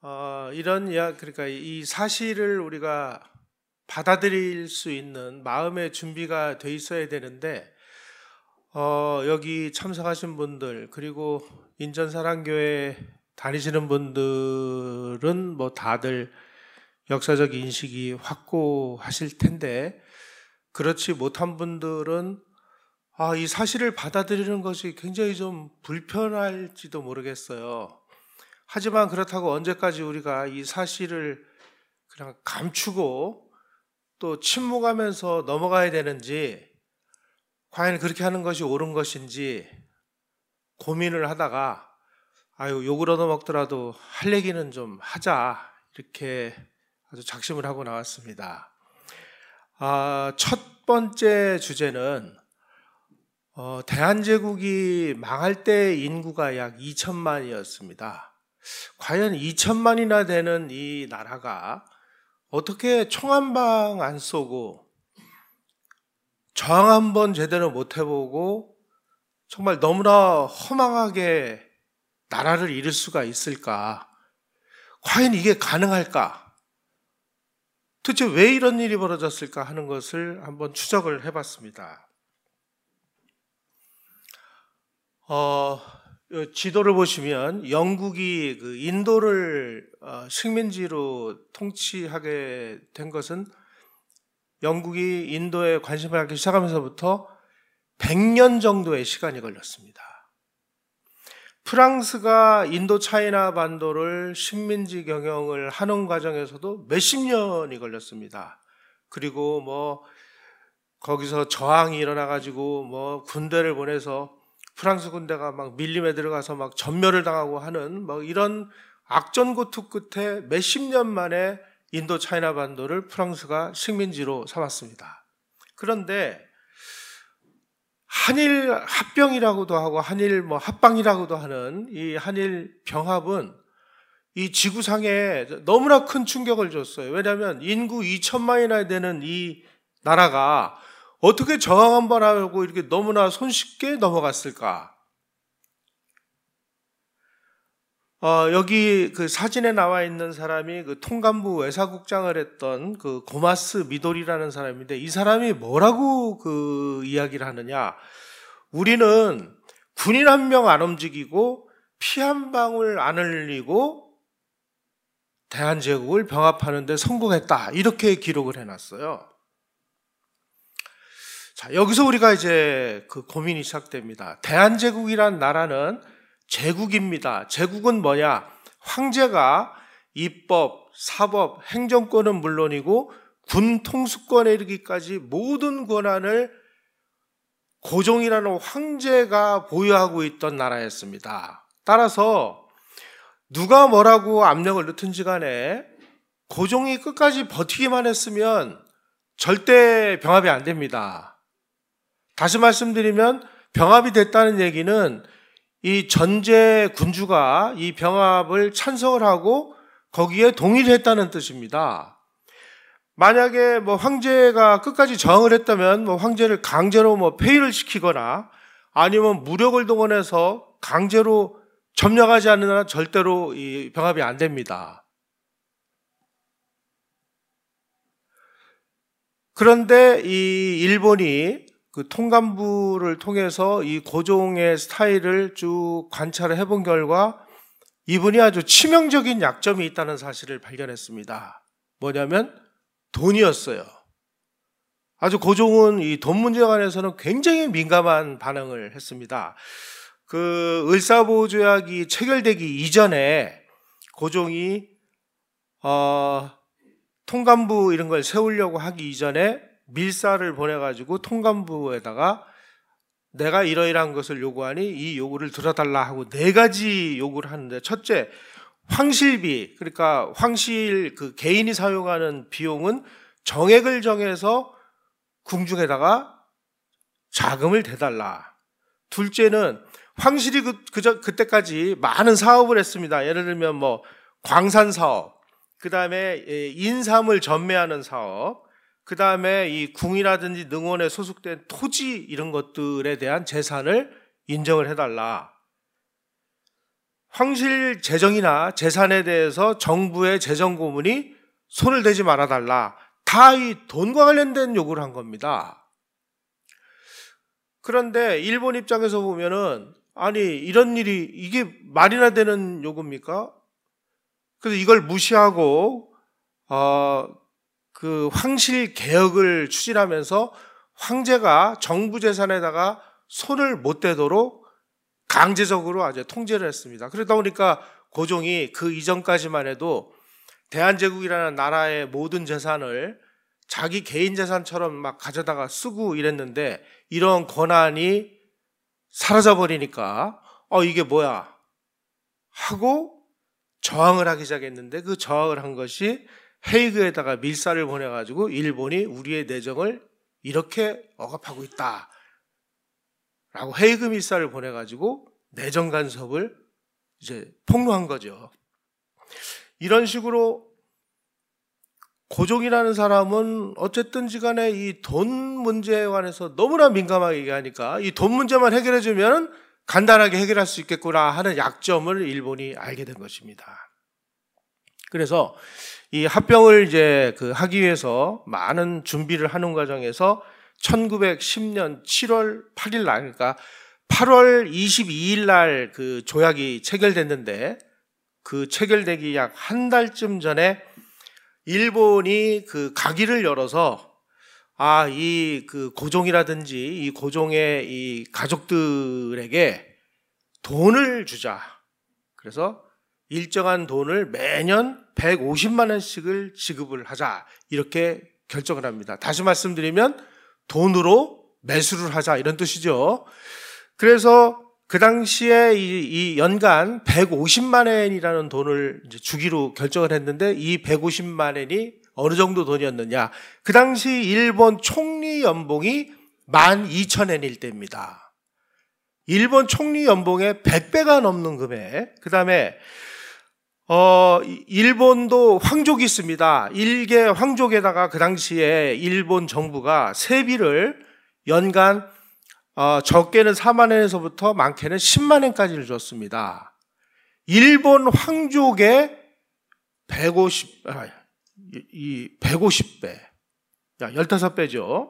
그러니까 이 사실을 우리가 받아들일 수 있는 마음의 준비가 돼 있어야 되는데, 여기 참석하신 분들, 그리고 인전사랑교회 다니시는 분들은 뭐 다들 역사적 인식이 확고하실 텐데, 그렇지 못한 분들은 이 사실을 받아들이는 것이 굉장히 좀 불편할지도 모르겠어요. 하지만 그렇다고 언제까지 우리가 이 사실을 그냥 감추고 또 침묵하면서 넘어가야 되는지, 과연 그렇게 하는 것이 옳은 것인지 고민을 하다가 욕을 얻어먹더라도 할 얘기는 좀 하자, 이렇게 아주 작심을 하고 나왔습니다. 첫 번째 주제는 대한제국이 망할 때 인구가 약 2천만이었습니다. 과연 2천만이나 되는 이 나라가 어떻게 총 한 방 안 쏘고 저항 한번 제대로 못 해보고 정말 너무나 허망하게 나라를 잃을 수가 있을까? 과연 이게 가능할까? 도대체 왜 이런 일이 벌어졌을까 하는 것을 한번 추적을 해봤습니다. 지도를 보시면 영국이 인도를 식민지로 통치하게 된 것은 영국이 인도에 관심을 갖기 시작하면서부터 100년 정도의 시간이 걸렸습니다. 프랑스가 인도 차이나 반도를 식민지 경영을 하는 과정에서도 몇십 년이 걸렸습니다. 그리고 거기서 저항이 일어나가지고 군대를 보내서 프랑스 군대가 막 밀림에 들어가서 막 전멸을 당하고 하는 이런 악전고투 끝에 몇십 년 만에 인도 차이나 반도를 프랑스가 식민지로 삼았습니다. 그런데 한일 합병이라고도 하고 한일 합방이라고도 하는 이 한일 병합은 이 지구상에 너무나 큰 충격을 줬어요. 왜냐하면 인구 2천만이나 되는 이 나라가 어떻게 저항 한번 하고 이렇게 너무나 손쉽게 넘어갔을까? 여기 그 사진에 나와 있는 사람이 그 통감부 외사국장을 했던 그 고마스 미도리라는 사람인데, 이 사람이 뭐라고 그 이야기를 하느냐? 우리는 군인 한 명 안 움직이고 피 한 방울 안 흘리고 대한제국을 병합하는 데 성공했다, 이렇게 기록을 해놨어요. 자, 여기서 우리가 이제 그 고민이 시작됩니다. 대한제국이란 나라는 제국입니다. 제국은 뭐냐? 황제가 입법, 사법, 행정권은 물론이고 군 통수권에 이르기까지 모든 권한을 고종이라는 황제가 보유하고 있던 나라였습니다. 따라서 누가 뭐라고 압력을 넣든지 간에 고종이 끝까지 버티기만 했으면 절대 병합이 안 됩니다. 다시 말씀드리면 병합이 됐다는 얘기는 이 전제 군주가 이 병합을 찬성을 하고 거기에 동의를 했다는 뜻입니다. 만약에 황제가 끝까지 저항을 했다면 황제를 강제로 폐위를 시키거나 아니면 무력을 동원해서 강제로 점령하지 않는 한 절대로 이 병합이 안 됩니다. 그런데 이 일본이 그 통감부를 통해서 이 고종의 스타일을 쭉 관찰을 해본 결과 이분이 아주 치명적인 약점이 있다는 사실을 발견했습니다. 뭐냐면 돈이었어요. 아주 고종은 이 돈 문제에 관해서는 굉장히 민감한 반응을 했습니다. 그 을사보조약이 체결되기 이전에 고종이 통감부 이런 걸 세우려고 하기 이전에 밀사를 보내가지고 통감부에다가 내가 이러이러한 것을 요구하니 이 요구를 들어달라 하고 4가지 요구를 하는데, 첫째, 황실비, 그러니까 황실 그 개인이 사용하는 비용은 정액을 정해서 궁중에다가 자금을 대달라. 둘째는 황실이 그때까지 많은 사업을 했습니다. 예를 들면 광산 사업, 그 다음에 인삼을 전매하는 사업, 그 다음에 이 궁이라든지 능원에 소속된 토지 이런 것들에 대한 재산을 인정을 해달라. 황실 재정이나 재산에 대해서 정부의 재정고문이 손을 대지 말아달라. 다 이 돈과 관련된 요구를 한 겁니다. 그런데 일본 입장에서 보면은 아니 이런 일이 이게 말이나 되는 요구입니까? 그래서 이걸 무시하고 그 황실 개혁을 추진하면서 황제가 정부 재산에다가 손을 못 대도록 강제적으로 아주 통제를 했습니다. 그러다 보니까 고종이 그 이전까지만 해도 대한제국이라는 나라의 모든 재산을 자기 개인 재산처럼 막 가져다가 쓰고 이랬는데 이런 권한이 사라져버리니까 이게 뭐야 하고 저항을 하기 시작했는데 그 저항을 한 것이 헤이그에다가 밀사를 보내가지고 일본이 우리의 내정을 이렇게 억압하고 있다 라고 헤이그 밀사를 보내가지고 내정 간섭을 이제 폭로한 거죠. 이런 식으로 고종이라는 사람은 어쨌든지 간에 이 돈 문제에 관해서 너무나 민감하게 얘기하니까 이 돈 문제만 해결해주면 간단하게 해결할 수 있겠구나 하는 약점을 일본이 알게 된 것입니다. 그래서 이 합병을 이제 하기 위해서 많은 준비를 하는 과정에서 1910년 7월 8일 날, 그러니까 8월 22일 날 그 조약이 체결됐는데 그 체결되기 약 한 달쯤 전에 일본이 그 가기를 열어서 이 그 고종이라든지 이 고종의 이 가족들에게 돈을 주자. 그래서 일정한 돈을 매년 150만 원씩을 지급을 하자. 이렇게 결정을 합니다. 다시 말씀드리면 돈으로 매수를 하자 이런 뜻이죠. 그래서 그 당시에 이 연간 150만 엔이라는 돈을 이제 주기로 결정을 했는데 이 150만 엔이 어느 정도 돈이었느냐. 그 당시 일본 총리 연봉이 12,000엔일 때입니다. 일본 총리 연봉의 100배가 넘는 금액. 그 다음에 일본도 황족이 있습니다. 일개 황족에다가 그 당시에 일본 정부가 세비를 연간 적게는 4만 엔에서부터 많게는 10만 엔까지를 줬습니다. 일본 황족의 150배, 15배죠.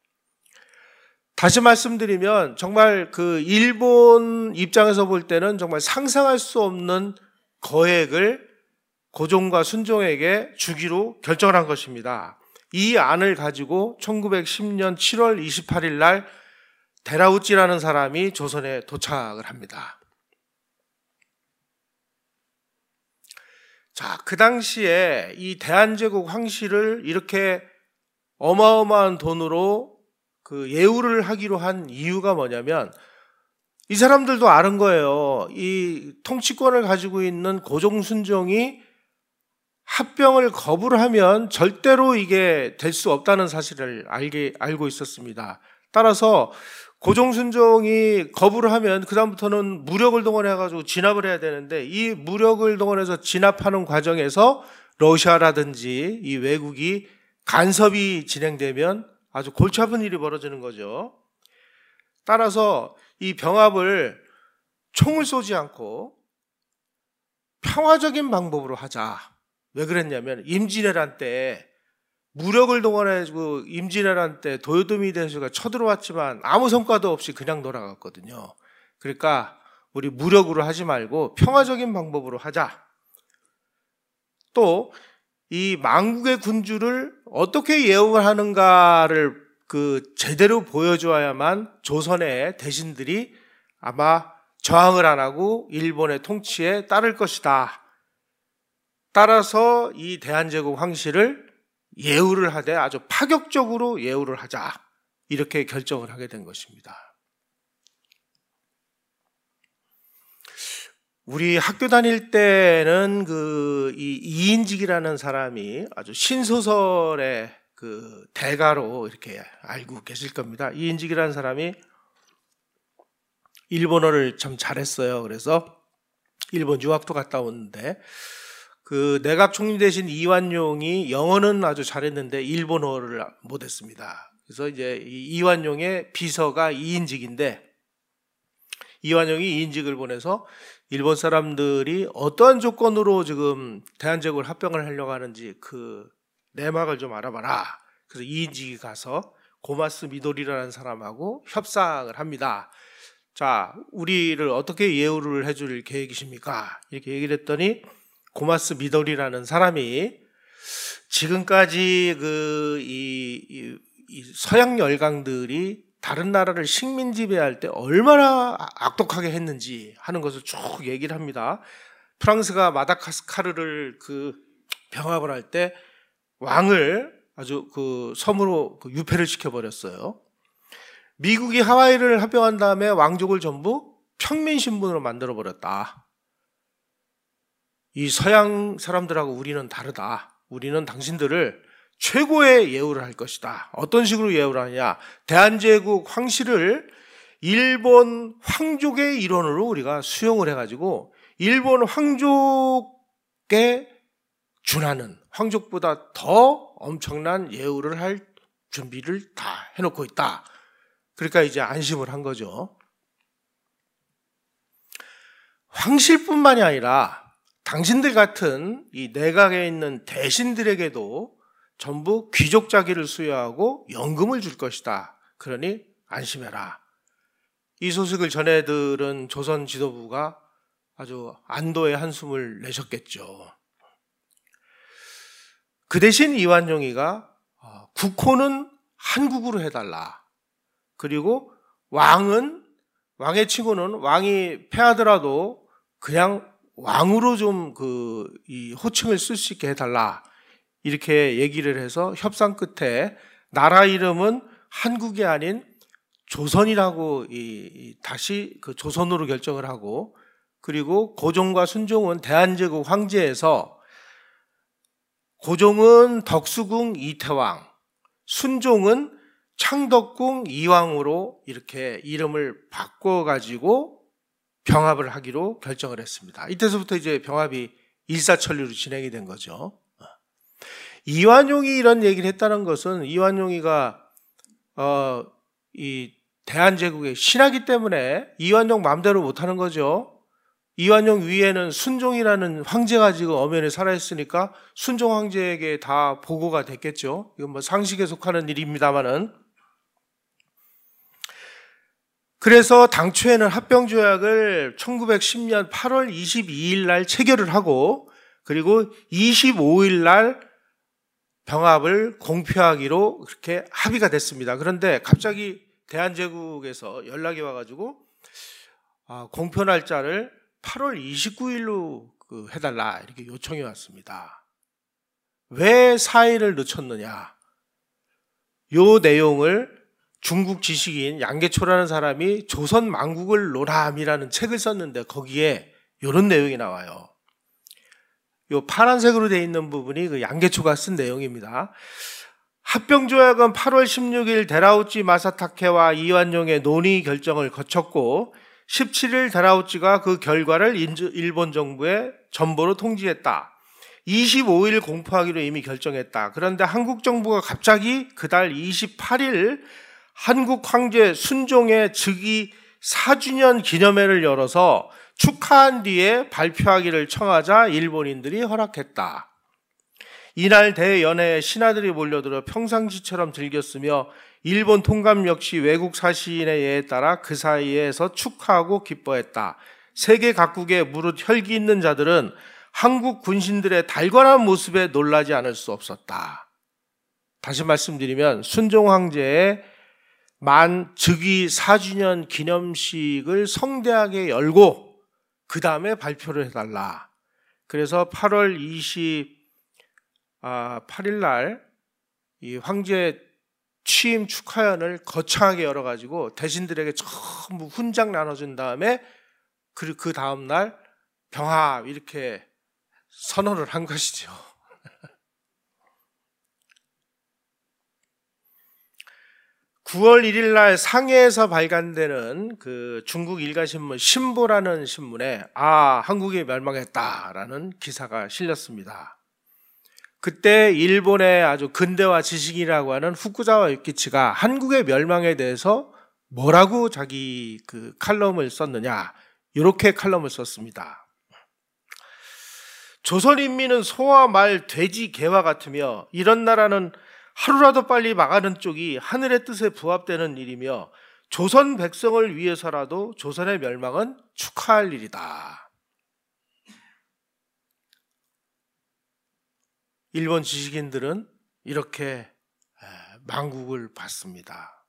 다시 말씀드리면 정말 그 일본 입장에서 볼 때는 정말 상상할 수 없는 거액을 고종과 순종에게 주기로 결정을 한 것입니다. 이 안을 가지고 1910년 7월 28일 날 데라우찌라는 사람이 조선에 도착을 합니다. 자, 그 당시에 이 대한제국 황실을 이렇게 어마어마한 돈으로 그 예우를 하기로 한 이유가 뭐냐면 이 사람들도 아는 거예요. 이 통치권을 가지고 있는 고종 순종이 합병을 거부를 하면 절대로 이게 될 수 없다는 사실을 알고 있었습니다. 따라서 고종 순종이 거부를 하면 그다음부터는 무력을 동원해가지고 진압을 해야 되는데 이 무력을 동원해서 진압하는 과정에서 러시아라든지 이 외국이 간섭이 진행되면 아주 골치 아픈 일이 벌어지는 거죠. 따라서 이 병합을 총을 쏘지 않고 평화적인 방법으로 하자. 왜 그랬냐면 임진왜란 때 무력을 동원해가지고 임진왜란 때 도요토미 히데요시가 쳐들어왔지만 아무 성과도 없이 그냥 돌아갔거든요. 그러니까 우리 무력으로 하지 말고 평화적인 방법으로 하자. 또 이 망국의 군주를 어떻게 예우를 하는가를 제대로 보여줘야만 조선의 대신들이 아마 저항을 안 하고 일본의 통치에 따를 것이다. 따라서 이 대한제국 황실을 예우를 하되 아주 파격적으로 예우를 하자. 이렇게 결정을 하게 된 것입니다. 우리 학교 다닐 때는 이 이인직이라는 사람이 아주 신소설의 대가로 이렇게 알고 계실 겁니다. 이인직이라는 사람이 일본어를 참 잘했어요. 그래서 일본 유학도 갔다 오는데 내각 총리 대신 이완용이 영어는 아주 잘했는데 일본어를 못했습니다. 그래서 이제 이완용의 비서가 이인직인데 이완용이 이인직을 보내서 일본 사람들이 어떠한 조건으로 지금 대한제국을 합병을 하려고 하는지 그 내막을 좀 알아봐라. 그래서 이인직이 가서 고마스 미도리라는 사람하고 협상을 합니다. 자, 우리를 어떻게 예우를 해줄 계획이십니까? 이렇게 얘기를 했더니 고마스 미도리라는 사람이 지금까지 이 서양 열강들이 다른 나라를 식민 지배할 때 얼마나 악독하게 했는지 하는 것을 쭉 얘기를 합니다. 프랑스가 마다가스카르를 병합을 할 때 왕을 아주 섬으로 유폐를 시켜버렸어요. 미국이 하와이를 합병한 다음에 왕족을 전부 평민 신분으로 만들어버렸다. 이 서양 사람들하고 우리는 다르다. 우리는 당신들을 최고의 예우를 할 것이다. 어떤 식으로 예우를 하냐? 대한제국 황실을 일본 황족의 일원으로 우리가 수용을 해가지고 일본 황족에 준하는, 황족보다 더 엄청난 예우를 할 준비를 다 해놓고 있다. 그러니까 이제 안심을 한 거죠. 황실뿐만이 아니라 당신들 같은 이 내각에 있는 대신들에게도 전부 귀족 자기를 수여하고 연금을 줄 것이다. 그러니 안심해라. 이 소식을 전해 들은 조선 지도부가 아주 안도의 한숨을 내셨겠죠. 그 대신 이완용이가 국호는 한국으로 해달라. 그리고 왕의 칭호는 왕이 패하더라도 그냥 왕으로 좀 이 호칭을 쓸 수 있게 해달라. 이렇게 얘기를 해서 협상 끝에 나라 이름은 한국이 아닌 조선이라고 다시 조선으로 결정을 하고, 그리고 고종과 순종은 대한제국 황제에서 고종은 덕수궁 이태왕, 순종은 창덕궁 이왕으로 이렇게 이름을 바꿔가지고 병합을 하기로 결정을 했습니다. 이때서부터 이제 병합이 일사천리로 진행이 된 거죠. 이완용이 이런 얘기를 했다는 것은 이완용이가 이 대한제국의 신하기 때문에 이완용 마음대로 못하는 거죠. 이완용 위에는 순종이라는 황제가 지금 엄연히 살아있으니까 순종 황제에게 다 보고가 됐겠죠. 이건 뭐 상식에 속하는 일입니다만은. 그래서 당초에는 합병조약을 1910년 8월 22일 날 체결을 하고, 그리고 25일 날 병합을 공표하기로 그렇게 합의가 됐습니다. 그런데 갑자기 대한제국에서 연락이 와가지고 공표 날짜를 8월 29일로 해달라 이렇게 요청이 왔습니다. 왜 4일을 늦췄느냐? 요 내용을 중국 지식인 양계초라는 사람이 조선 망국을 노람이라는 책을 썼는데 거기에 이런 내용이 나와요. 요 파란색으로 되어 있는 부분이 그 양계초가 쓴 내용입니다. 합병조약은 8월 16일 데라우치 마사타케와 이완용의 논의 결정을 거쳤고 17일 데라우치가 그 결과를 일본 정부에 전보로 통지했다. 25일 공포하기로 이미 결정했다. 그런데 한국 정부가 갑자기 그달 28일 한국 황제 순종의 즉위 4주년 기념회를 열어서 축하한 뒤에 발표하기를 청하자 일본인들이 허락했다. 이날 대연회에 신하들이 몰려들어 평상시처럼 즐겼으며 일본 통감 역시 외국 사시인의 예에 따라 그 사이에서 축하하고 기뻐했다. 세계 각국의 무릇 혈기 있는 자들은 한국 군신들의 달관한 모습에 놀라지 않을 수 없었다. 다시 말씀드리면 순종 황제의 즉위 4주년 기념식을 성대하게 열고 그 다음에 발표를 해달라. 그래서 8월 28일 날 이 황제 취임 축하연을 거창하게 열어가지고 대신들에게 전부 훈장 나눠준 다음에 그 다음 날 병합 이렇게 선언을 한 것이죠. 9월 1일 날 상해에서 발간되는 그 중국 일가신문 신보라는 신문에 한국이 멸망했다라는 기사가 실렸습니다. 그때 일본의 아주 근대화 지식이라고 하는 후쿠자와 유키치가 한국의 멸망에 대해서 뭐라고 자기 그 칼럼을 썼느냐, 이렇게 칼럼을 썼습니다. 조선인민은 소와 말, 돼지, 개와 같으며 이런 나라는 하루라도 빨리 망하는 쪽이 하늘의 뜻에 부합되는 일이며 조선 백성을 위해서라도 조선의 멸망은 축하할 일이다. 일본 지식인들은 이렇게 망국을 받습니다.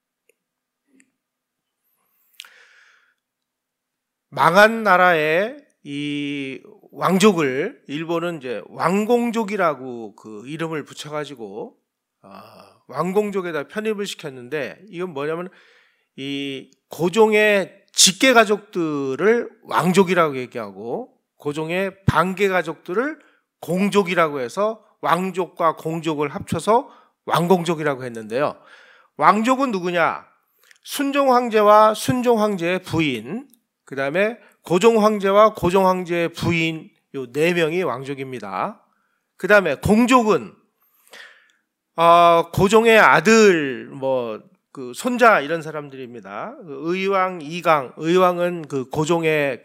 망한 나라의 이 왕족을 일본은 이제 왕공족이라고 그 이름을 붙여가지고 왕공족에다 편입을 시켰는데, 이건 뭐냐면 이 고종의 직계 가족들을 왕족이라고 얘기하고 고종의 반계 가족들을 공족이라고 해서 왕족과 공족을 합쳐서 왕공족이라고 했는데요. 왕족은 누구냐? 순종 황제와 순종 황제의 부인, 그 다음에 고종 황제와 고종 황제의 부인, 요 4명이 왕족입니다. 그 다음에 공족은 고종의 아들, 그 손자 이런 사람들입니다. 의왕, 이강, 의왕은 그 고종의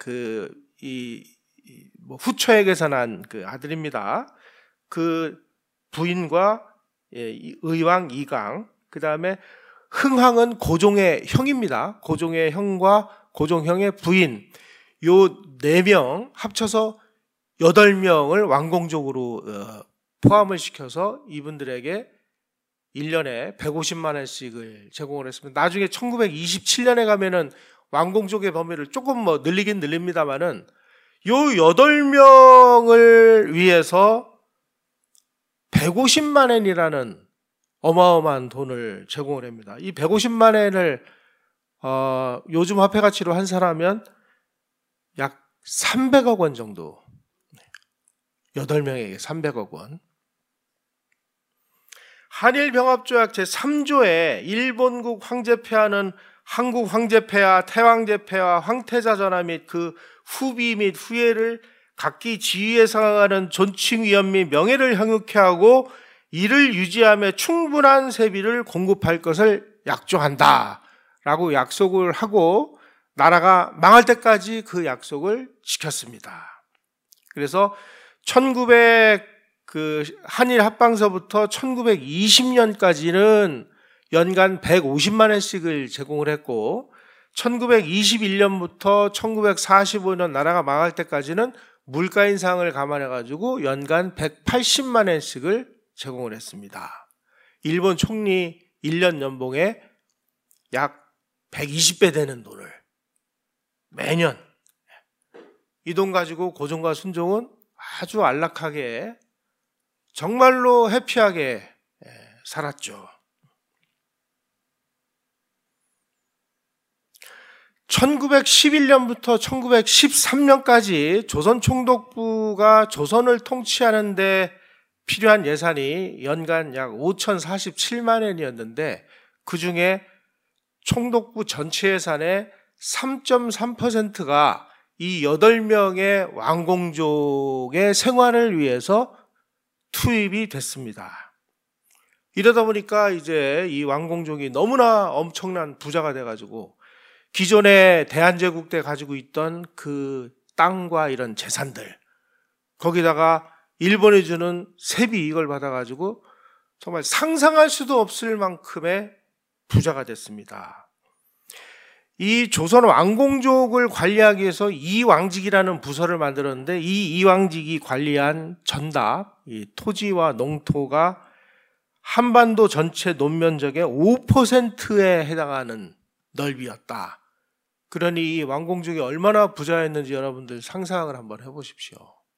후처에게서 난 그 아들입니다. 그 부인과 의왕, 이강, 그 다음에 흥항은 고종의 형입니다. 고종의 형과 고종형의 부인, 요 4명 합쳐서 8명을 왕공족으로 포함을 시켜서 이분들에게 1년에 150만 원씩을 제공을 했습니다. 나중에 1927년에 가면은 왕공족의 범위를 조금 늘리긴 늘립니다만은 요 8명을 위해서 150만 원이라는 어마어마한 돈을 제공을 합니다. 이 150만 원을 요즘 화폐 가치로 환산하면 약 300억 원 정도. 8명에게 300억 원. 한일병합조약 제3조에 일본국 황제폐하는 한국 황제폐하, 태왕제폐하, 황태자전하 및 그 후비 및 후예를 각기 지위에 상응하는 존칭 위엄 및 명예를 향유케 하고 이를 유지하며 충분한 세비를 공급할 것을 약조한다 라고 약속을 하고 나라가 망할 때까지 그 약속을 지켰습니다. 그래서 한일 합방서부터 1920년까지는 연간 150만 원씩을 제공을 했고 1921년부터 1945년 나라가 망할 때까지는 물가 인상을 감안해가지고 연간 180만 원씩을 제공을 했습니다. 일본 총리 1년 연봉에 약 120배 되는 돈을 매년, 이 돈 가지고 고종과 순종은 아주 안락하게 정말로 해피하게 살았죠. 1911년부터 1913년까지 조선총독부가 조선을 통치하는 데 필요한 예산이 연간 약 5,047만 원이었는데 그중에 총독부 전체 예산의 3.3%가 이 8명의 왕공족의 생활을 위해서 투입이 됐습니다. 이러다 보니까 이제 이 왕공족이 너무나 엄청난 부자가 돼가지고 기존의 대한제국 때 가지고 있던 그 땅과 이런 재산들, 거기다가 일본이 주는 세비 이익을 받아가지고 정말 상상할 수도 없을 만큼의 부자가 됐습니다. 이 조선 왕공족을 관리하기 위해서 이왕직이라는 부서를 만들었는데 이 이왕직이 관리한 전답, 이 토지와 농토가 한반도 전체 논면적의 5%에 해당하는 넓이였다. 그러니 이 왕공족이 얼마나 부자였는지 여러분들 상상을 한번 해보십시오.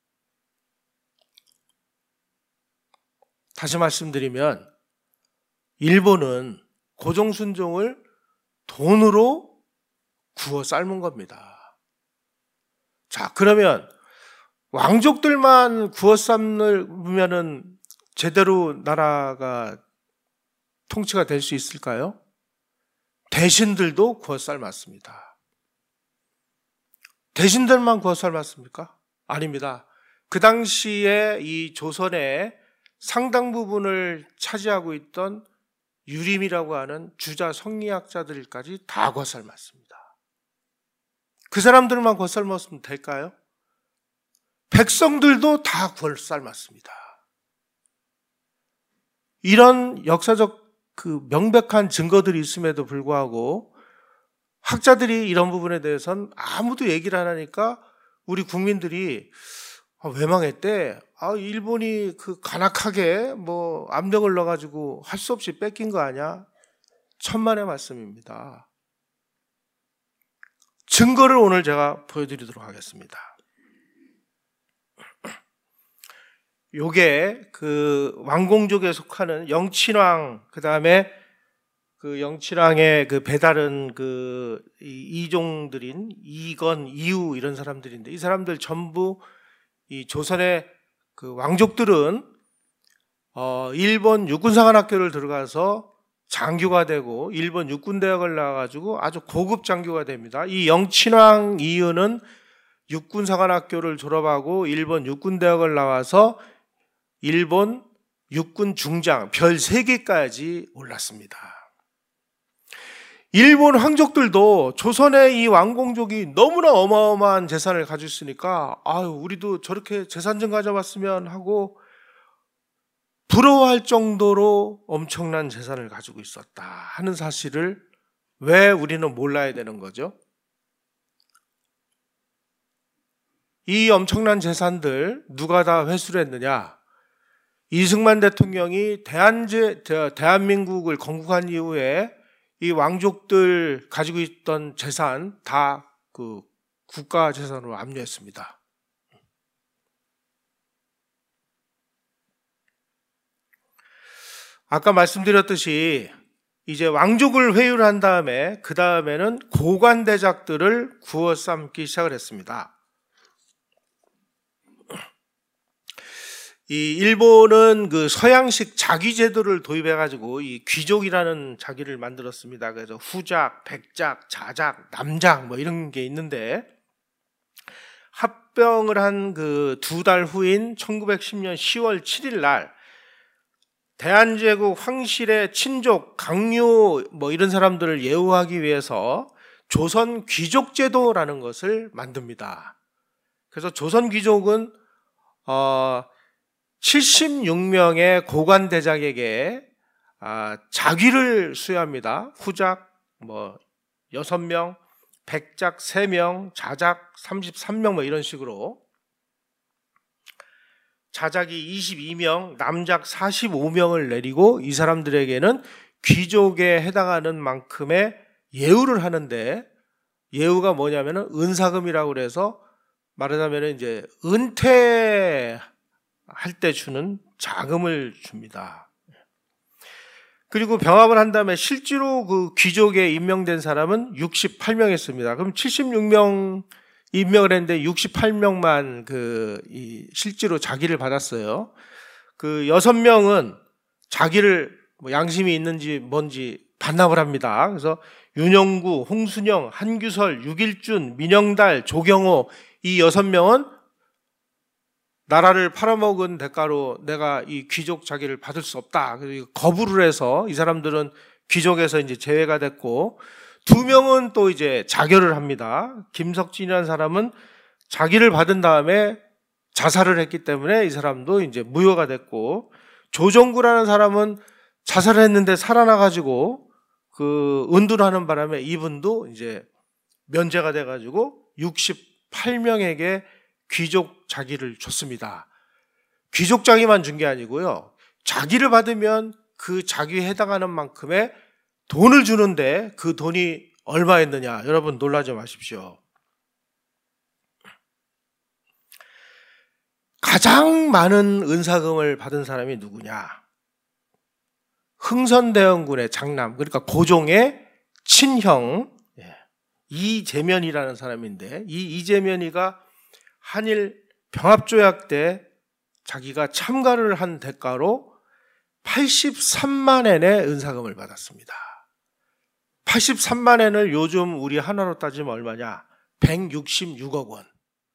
다시 말씀드리면 일본은 고종순종을 돈으로 구워 삶은 겁니다. 자, 그러면 왕족들만 구워 삶으면은 제대로 나라가 통치가 될 수 있을까요? 대신들도 구워 삶았습니다. 대신들만 구워 삶았습니까? 아닙니다. 그 당시에 이 조선의 상당 부분을 차지하고 있던 유림이라고 하는 주자 성리학자들까지 다 구워 삶았습니다. 그 사람들만 겉삶았으면 될까요? 백성들도 다 겉삶았습니다. 이런 역사적 명백한 증거들이 있음에도 불구하고 학자들이 이런 부분에 대해서는 아무도 얘기를 안 하니까 우리 국민들이 왜 망했대? 일본이 간악하게 압력을 넣어가지고 할 수 없이 뺏긴 거 아니야? 천만의 말씀입니다. 증거를 오늘 제가 보여드리도록 하겠습니다. 요게 왕공족에 속하는 영친왕, 그 다음에 영친왕의 배다른 이종들인 이건, 이후 이런 사람들인데, 이 사람들 전부 이 조선의 왕족들은 일본 육군사관학교를 들어가서 장교가 되고 일본 육군대학을 나와가지고 아주 고급 장교가 됩니다. 이 영친왕 이후는 육군사관학교를 졸업하고 일본 육군대학을 나와서 일본 육군 중장 별 3개까지 올랐습니다. 일본 황족들도 조선의 이 왕공족이 너무나 어마어마한 재산을 가지고 있으니까 우리도 저렇게 재산 좀 가져봤으면 하고 부러워할 정도로 엄청난 재산을 가지고 있었다 하는 사실을 왜 우리는 몰라야 되는 거죠? 이 엄청난 재산들 누가 다 회수를 했느냐? 이승만 대통령이 대한민국을 건국한 이후에 이 왕족들 가지고 있던 재산 다 국가 재산으로 압류했습니다. 아까 말씀드렸듯이 이제 왕족을 회유를 한 다음에 그 다음에는 고관대작들을 구워 삶기 시작을 했습니다. 이 일본은 서양식 자귀제도를 도입해가지고 이 귀족이라는 자기를 만들었습니다. 그래서 후작, 백작, 자작, 남작 이런 게 있는데 합병을 한 2달 후인 1910년 10월 7일 날 대한제국 황실의 친족, 강요 이런 사람들을 예우하기 위해서 조선 귀족제도라는 것을 만듭니다. 그래서 조선 귀족은 76명의 고관대작에게 자귀를 수여합니다. 후작 6명, 백작 3명, 자작 33명 이런 식으로 자작이 22명, 남작 45명을 내리고 이 사람들에게는 귀족에 해당하는 만큼의 예우를 하는데 예우가 뭐냐면은 은사금이라고 그래서 말하자면 이제 은퇴 할 때 주는 자금을 줍니다. 그리고 병합을 한 다음에 실제로 귀족에 임명된 사람은 68명이었습니다. 그럼 76명 임명을 했는데 68명만 실제로 자기를 받았어요. 6명은 자기를 양심이 있는지 뭔지 반납을 합니다. 그래서 윤영구, 홍순영, 한규설, 유길준, 민영달, 조경호 이 6명은 나라를 팔아먹은 대가로 내가 이 귀족 자기를 받을 수 없다. 그래서 거부를 해서 이 사람들은 귀족에서 이제 제외가 됐고 2명은 또 이제 자결을 합니다. 김석진이라는 사람은 자기를 받은 다음에 자살을 했기 때문에 이 사람도 이제 무효가 됐고 조정구라는 사람은 자살을 했는데 살아나가지고 은둔하는 바람에 이분도 이제 면제가 돼가지고 68명에게 귀족 자기를 줬습니다. 귀족 자기만 준 게 아니고요. 자기를 받으면 그 자기에 해당하는 만큼의 돈을 주는데 그 돈이 얼마였느냐? 여러분 놀라지 마십시오. 가장 많은 은사금을 받은 사람이 누구냐? 흥선대원군의 장남, 그러니까 고종의 친형 이재면이라는 사람인데 이 이재면이가 한일 병합조약 때 자기가 참가를 한 대가로 83만 엔의 은사금을 받았습니다. 83만 엔을 요즘 우리 하나로 따지면 얼마냐? 166억 원.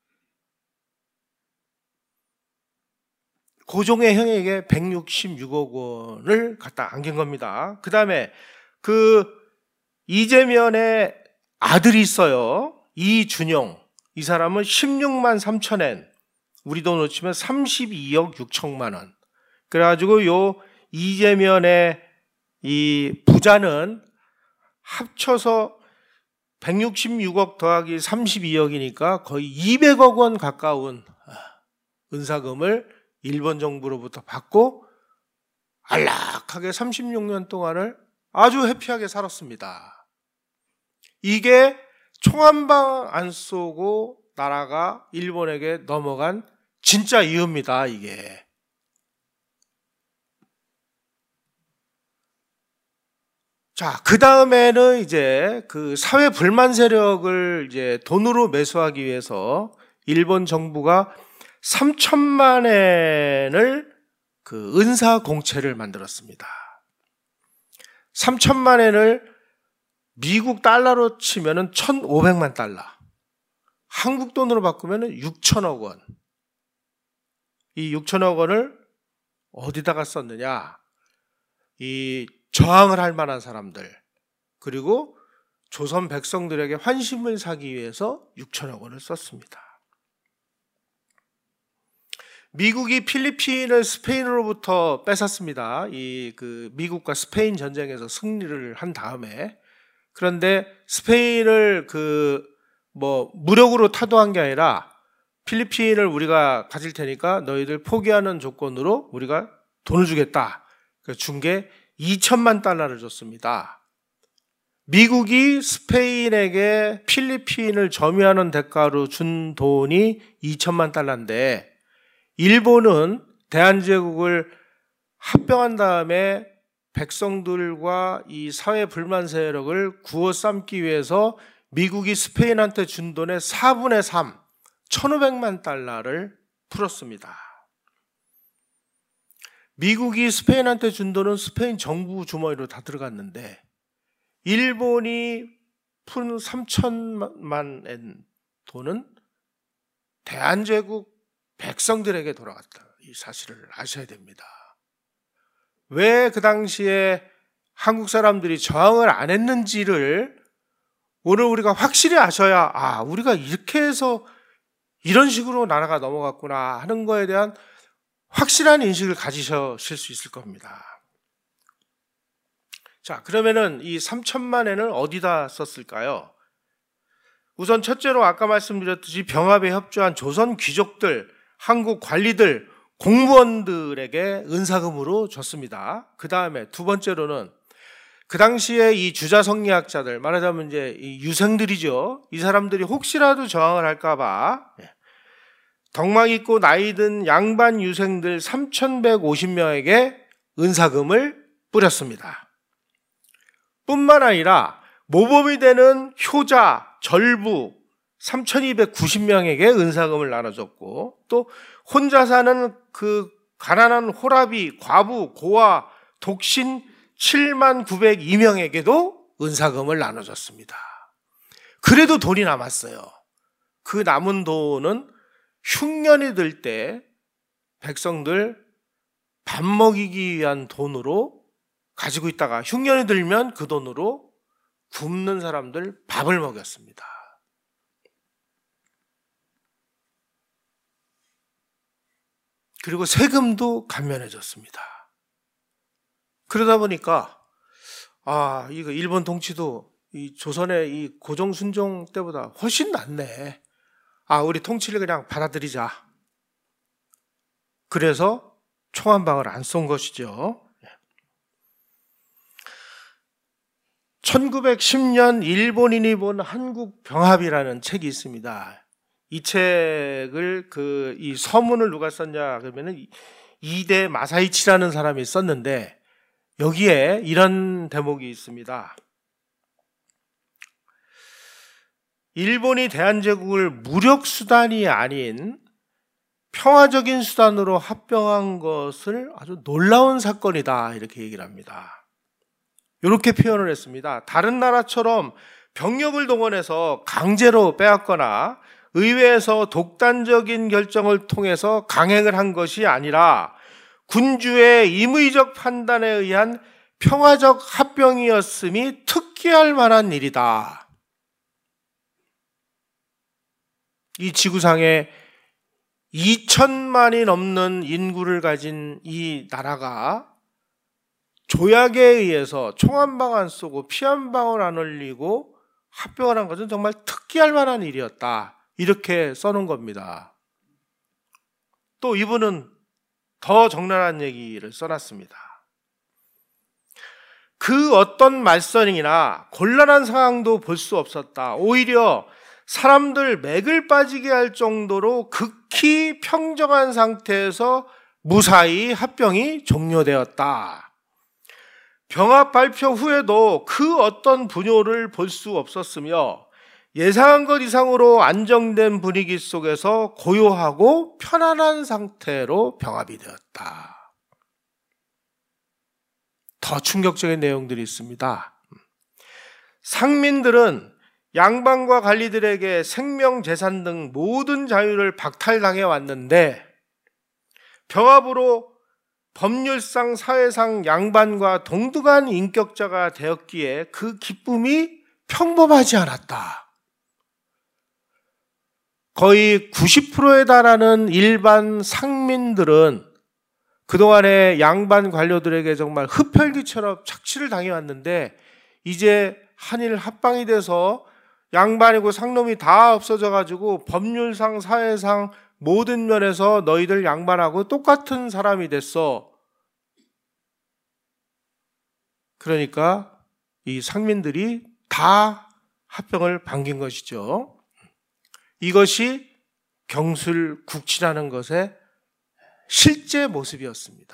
고종의 형에게 166억 원을 갖다 안긴 겁니다. 그 다음에 이재면의 아들이 있어요. 이준용, 이 사람은 16만 3천엔, 우리 돈으로 치면 32억 6천만 원. 그래가지고 요 이재명의 이 부자는 합쳐서 166억 더하기 32억이니까 거의 200억 원 가까운 은사금을 일본 정부로부터 받고 안락하게 36년 동안을 아주 해피하게 살았습니다. 이게 총 한 방 안 쏘고 나라가 일본에게 넘어간 진짜 이유입니다, 이게. 자, 그 다음에는 이제 그 사회 불만 세력을 이제 돈으로 매수하기 위해서 일본 정부가 3천만 엔을 그 은사 공채를 만들었습니다. 3천만 엔을 미국 달러로 치면은 1,500만 달러. 한국 돈으로 바꾸면은 6천억 원. 이 6천억 원을 어디다가 썼느냐? 이 저항을 할 만한 사람들, 그리고 조선 백성들에게 환심을 사기 위해서 6천억 원을 썼습니다. 미국이 필리핀을 스페인으로부터 뺏었습니다. 미국과 스페인 전쟁에서 승리를 한 다음에. 그런데 스페인을 무력으로 타도한 게 아니라 필리핀을 우리가 가질 테니까 너희들 포기하는 조건으로 우리가 돈을 주겠다. 준 게 2천만 달러를 줬습니다. 미국이 스페인에게 필리핀을 점유하는 대가로 준 돈이 2천만 달러인데 일본은 대한제국을 합병한 다음에 백성들과 이 사회 불만 세력을 구워 삶기 위해서 미국이 스페인한테 준 돈의 4분의 3, 1,500만 달러를 풀었습니다. 미국이 스페인한테 준 돈은 스페인 정부 주머니로 다 들어갔는데 일본이 푼 3천만 엔 돈은 대한제국 백성들에게 돌아갔다. 이 사실을 아셔야 됩니다. 왜 그 당시에 한국 사람들이 저항을 안 했는지를 오늘 우리가 확실히 아셔야 우리가 이렇게 해서 이런 식으로 나라가 넘어갔구나 하는 거에 대한 확실한 인식을 가지실 수 있을 겁니다. 자, 그러면은 이 3천만 엔을 어디다 썼을까요? 우선 첫째로 아까 말씀드렸듯이 병합에 협조한 조선 귀족들, 한국 관리들, 공무원들에게 은사금으로 줬습니다. 그 다음에 두 번째로는 그 당시에 이 주자성리학자들, 말하자면 이제 이 유생들이죠. 이 사람들이 혹시라도 저항을 할까봐 덕망 있고 나이 든 양반 유생들 3,150명에게 은사금을 뿌렸습니다. 뿐만 아니라 모범이 되는 효자, 절부 3,290명에게 은사금을 나눠줬고 또 혼자 사는 그 가난한 호라비, 과부, 고아, 독신 79,202명에게도 은사금을 나눠줬습니다. 그래도 돈이 남았어요. 그 남은 돈은 흉년이 들 때 백성들 밥 먹이기 위한 돈으로 가지고 있다가 흉년이 들면 그 돈으로 굶는 사람들 밥을 먹였습니다. 그리고 세금도 감면해줬습니다. 그러다 보니까 이거 일본 통치도 이 조선의 이 고종 순종 때보다 훨씬 낫네. 우리 통치를 그냥 받아들이자. 그래서 총 한 방을 안 쏜 것이죠. 1910년 일본인이 본 한국병합이라는 책이 있습니다. 이 책을 이 서문을 누가 썼냐 그러면은 이대 마사이치라는 사람이 썼는데 여기에 이런 대목이 있습니다. 일본이 대한제국을 무력 수단이 아닌 평화적인 수단으로 합병한 것을 아주 놀라운 사건이다 이렇게 얘기를 합니다. 이렇게 표현을 했습니다. 다른 나라처럼 병력을 동원해서 강제로 빼앗거나 의회에서 독단적인 결정을 통해서 강행을 한 것이 아니라 군주의 임의적 판단에 의한 평화적 합병이었음이 특기할 만한 일이다. 이 지구상에 2천만이 넘는 인구를 가진 이 나라가 조약에 의해서 총 한 방 안 쏘고 피 한 방울 안 흘리고 합병을 한 것은 정말 특기할 만한 일이었다. 이렇게 써놓은 겁니다. 또 이분은 더 적나라한 얘기를 써놨습니다. 그 어떤 말썽이나 곤란한 상황도 볼 수 없었다. 오히려 사람들 맥을 빠지게 할 정도로 극히 평정한 상태에서 무사히 합병이 종료되었다. 병합 발표 후에도 그 어떤 분효를 볼 수 없었으며 예상한 것 이상으로 안정된 분위기 속에서 고요하고 편안한 상태로 병합이 되었다. 더 충격적인 내용들이 있습니다. 상민들은 양반과 관리들에게 생명, 재산 등 모든 자유를 박탈당해 왔는데 병합으로 법률상, 사회상 양반과 동등한 인격자가 되었기에 그 기쁨이 평범하지 않았다. 거의 90%에 달하는 일반 상민들은 그동안에 양반 관료들에게 정말 흡혈귀처럼 착취를 당해왔는데 이제 한일 합방이 돼서 양반이고 상놈이 다 없어져가지고 법률상, 사회상 모든 면에서 너희들 양반하고 똑같은 사람이 됐어. 그러니까 이 상민들이 다 합병을 반긴 것이죠. 이것이 경술국치라는 것의 실제 모습이었습니다.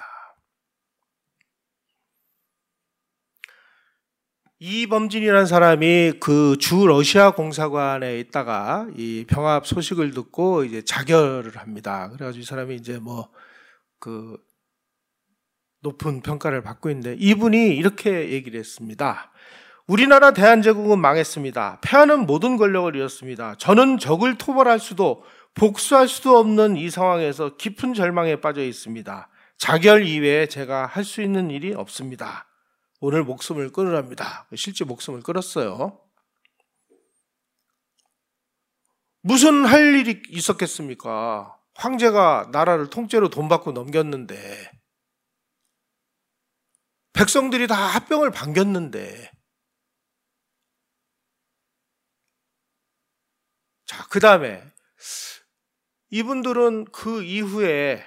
이범진이라는 사람이 그 주 러시아 공사관에 있다가 이 병합 소식을 듣고 이제 자결을 합니다. 그래가지고 이 사람이 이제 그 높은 평가를 받고 있는데 이분이 이렇게 얘기를 했습니다. 우리나라 대한제국은 망했습니다. 패하는 모든 권력을 잃었습니다. 저는 적을 토벌할 수도 복수할 수도 없는 이 상황에서 깊은 절망에 빠져 있습니다. 자결 이외에 제가 할 수 있는 일이 없습니다. 오늘 목숨을 끊으랍니다. 실제 목숨을 끊었어요. 무슨 할 일이 있었겠습니까? 황제가 나라를 통째로 돈 받고 넘겼는데 백성들이 다 합병을 반겼는데 자, 그 다음에 이분들은 그 이후에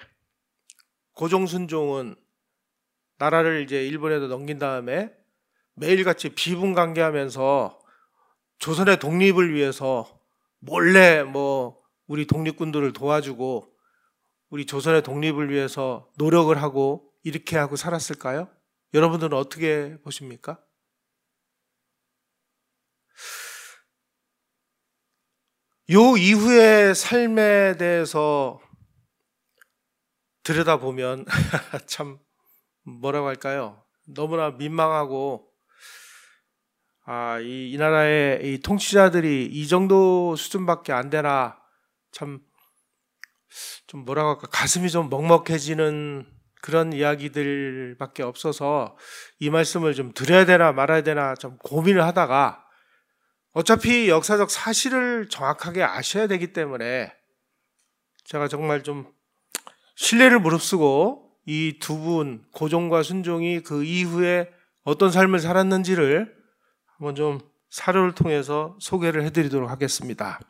고종순종은 나라를 이제 일본에도 넘긴 다음에 매일같이 비분관계하면서 조선의 독립을 위해서 몰래 우리 독립군들을 도와주고 우리 조선의 독립을 위해서 노력을 하고 이렇게 하고 살았을까요? 여러분들은 어떻게 보십니까? 요 이후의 삶에 대해서 들여다보면 참 뭐라고 할까요? 너무나 민망하고 이 나라의 이 통치자들이 이 정도 수준밖에 안 되나 참 좀 뭐라고 할까 가슴이 좀 먹먹해지는 그런 이야기들밖에 없어서 이 말씀을 좀 드려야 되나 말아야 되나 좀 고민을 하다가 어차피 역사적 사실을 정확하게 아셔야 되기 때문에 제가 정말 좀 신뢰를 무릅쓰고 이 두 분 고종과 순종이 그 이후에 어떤 삶을 살았는지를 한번 좀 사료를 통해서 소개를 해드리도록 하겠습니다.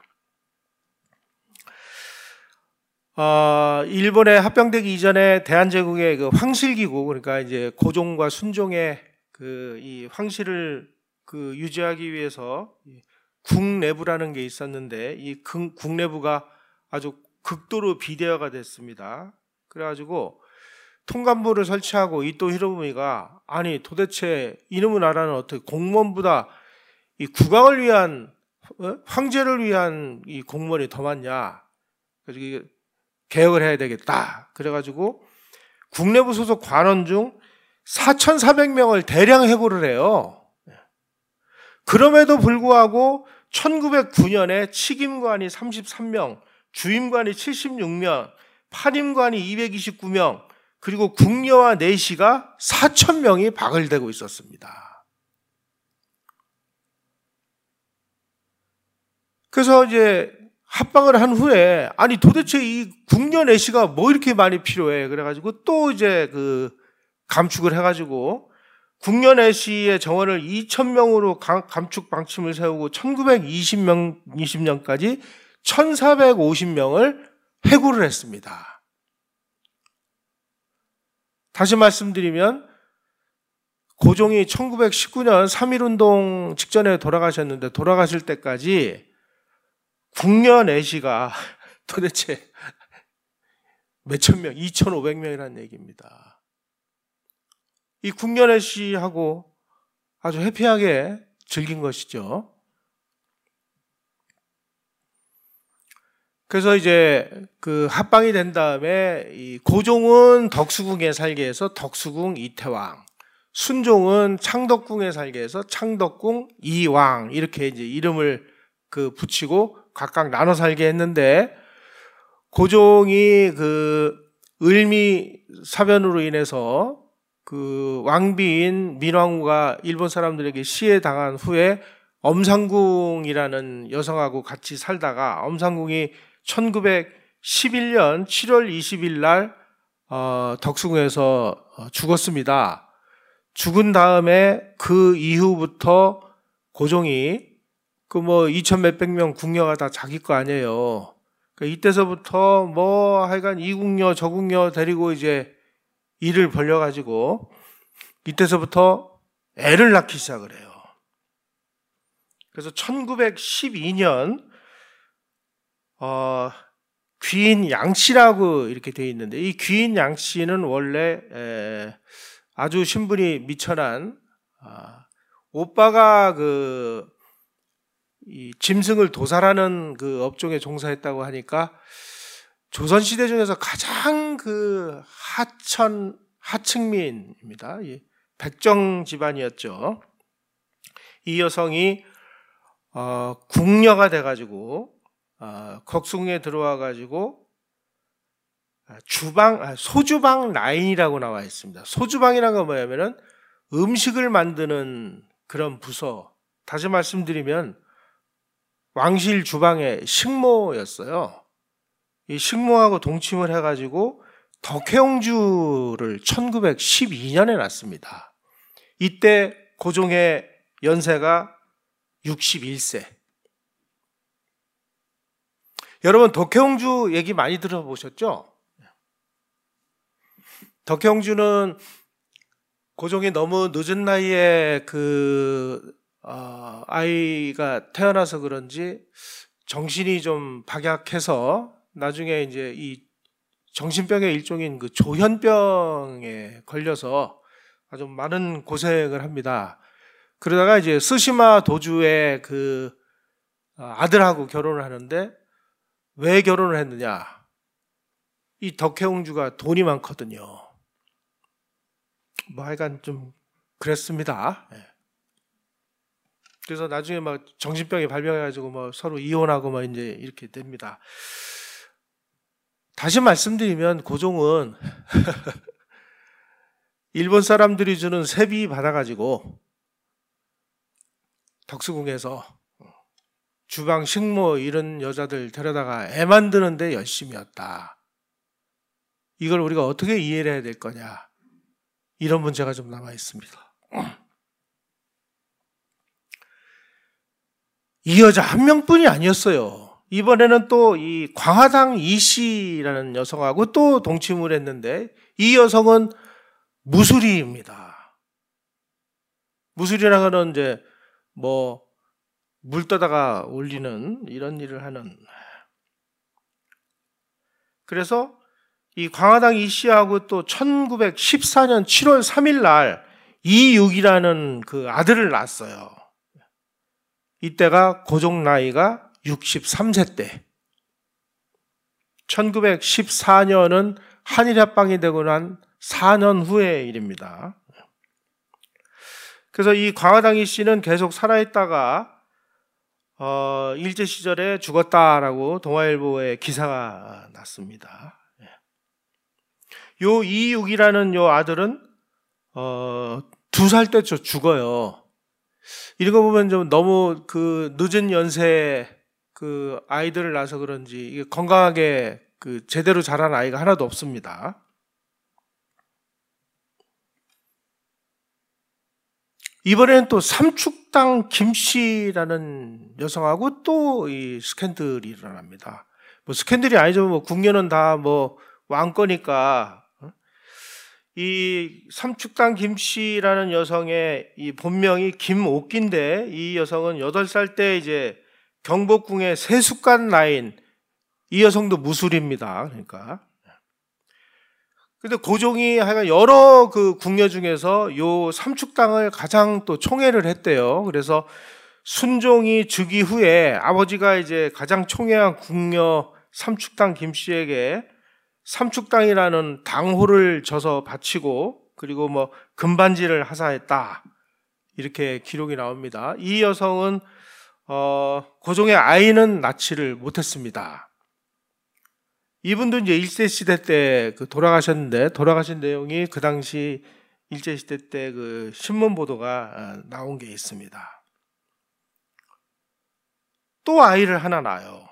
일본에 합병되기 이전에 대한제국의 그 황실기구, 그러니까 이제 고종과 순종의 이 황실을 유지하기 위해서 국내부라는 게 있었는데 이 국내부가 아주 극도로 비대화가 됐습니다. 그래가지고 통감부를 설치하고 이토 히로부미가 아니 도대체 이놈의 나라는 어떻게 공무원보다 이 국왕을 위한 황제를 위한 이 공무원이 더 많냐? 그래서 개혁을 해야 되겠다. 그래가지고 국내부 소속 관원 중 4,400명을 대량 해고를 해요. 그럼에도 불구하고 1909년에 칙임관이 33명, 주임관이 76명, 판임관이 229명, 그리고 궁녀와 내시가 4,000명이 박을대고 있었습니다. 그래서 이제 합방을 한 후에 아니 도대체 이 국녀내시가 뭐 이렇게 많이 필요해? 그래가지고 또 이제 그 감축을 해가지고 국녀내시의 정원을 2,000명으로 감축 방침을 세우고 1920년까지 1,450명을 해고를 했습니다. 다시 말씀드리면 고종이 1919년 3.1운동 직전에 돌아가셨는데 돌아가실 때까지 국녀내시가 도대체 몇천 명, 2,500명이라는 얘기입니다. 이 국녀내시하고 아주 해피하게 즐긴 것이죠. 그래서 이제 그 합방이 된 다음에 이 고종은 덕수궁에 살게 해서 덕수궁 이태왕, 순종은 창덕궁에 살게 해서 창덕궁 이왕 이렇게 이제 이름을 그 붙이고 각각 나눠 살게 했는데 고종이 그 을미 사변으로 인해서 그 왕비인 민왕후가 일본 사람들에게 시해당한 후에 엄상궁이라는 여성하고 같이 살다가 엄상궁이 1911년 7월 20일 날 덕수궁에서 죽었습니다. 죽은 다음에 그 이후부터 고종이 그 뭐 2,000 몇백 명 궁녀가 다 자기 거 아니에요. 그러니까 이때서부터 뭐 하여간 이 궁녀 저 궁녀 데리고 이제 일을 벌려가지고 이때서부터 애를 낳기 시작을 해요. 그래서 1912년 귀인 양씨라고 이렇게 돼 있는데 이 귀인 양씨는 원래 아주 신분이 미천한 오빠가 이 짐승을 도살하는 그 업종에 종사했다고 하니까 조선시대 중에서 가장 그 하층민입니다. 백정 집안이었죠. 이 여성이 궁녀가 돼가지고 덕수궁에 들어와가지고 소주방 라인이라고 나와 있습니다. 소주방이라는 건 뭐냐면은 음식을 만드는 그런 부서. 다시 말씀드리면 왕실 주방의 식모였어요. 이 식모하고 동침을 해가지고 덕혜옹주를 1912년에 낳습니다. 이때 고종의 연세가 61세. 여러분 덕혜옹주 얘기 많이 들어보셨죠? 덕혜옹주는 고종이 너무 늦은 나이에 아이가 태어나서 그런지 정신이 좀 박약해서 나중에 이제 이 정신병의 일종인 그 조현병에 걸려서 아주 많은 고생을 합니다. 그러다가 이제 스시마 도주의 그 아들하고 결혼을 하는데 왜 결혼을 했느냐? 이 덕혜옹주가 돈이 많거든요. 뭐 하여간 좀 그랬습니다. 그래서 나중에 막 정신병이 발병해가지고 뭐 서로 이혼하고 뭐 이제 이렇게 됩니다. 다시 말씀드리면 고종은 일본 사람들이 주는 세비 받아가지고 덕수궁에서 주방 식모 이런 여자들 데려다가 애 만드는데 열심이었다. 이걸 우리가 어떻게 이해를 해야 될 거냐. 이런 문제가 좀 남아 있습니다. 이 여자 한 명뿐이 아니었어요. 이번에는 또 이 광화당 이씨라는 여성하고 또 동침을 했는데 이 여성은 무술이입니다. 무술이라는 건 이제 뭐 물 떠다가 올리는 이런 일을 하는. 그래서 이 광화당 이씨하고 또 1914년 7월 3일 날 이육이라는 그 아들을 낳았어요. 이때가 고종 나이가 63세 때. 1914년은 한일합방이 되고 난 4년 후의 일입니다. 그래서 이 광화당 이씨는 계속 살아있다가 일제시절에 죽었다라고 동아일보에 기사가 났습니다. 요 이육이라는 요 아들은 2살 때쯤 죽어요. 이런 거 보면 좀 너무 그 늦은 연세에 그 아이들을 낳아서 그런지 이게 건강하게 그 제대로 자란 아이가 하나도 없습니다. 이번에는 또 삼축당 김씨라는 여성하고 또 이 스캔들이 일어납니다. 뭐 스캔들이 아니죠. 뭐 궁녀는 다 뭐 왕거니까. 이 삼축당 김씨라는 여성의 이 본명이 김옥기인데, 이 여성은 8살 때 이제 경복궁의 세숫간 나인, 이 여성도 무술입니다. 그러니까. 근데 고종이 하여간 여러 그 궁녀 중에서 요 삼축당을 가장 또 총애를 했대요. 그래서 순종이 즉위 후에 아버지가 이제 가장 총애한 궁녀 삼축당 김씨에게 삼축당이라는 당호를 져서 바치고, 그리고 뭐 금반지를 하사했다, 이렇게 기록이 나옵니다. 이 여성은 고종의 아이는 낳지를 못했습니다. 이분도 이제 일제시대 때 그 돌아가셨는데, 돌아가신 내용이 그 당시 일제시대 때 그 신문 보도가 나온 게 있습니다. 또 아이를 하나 낳아요.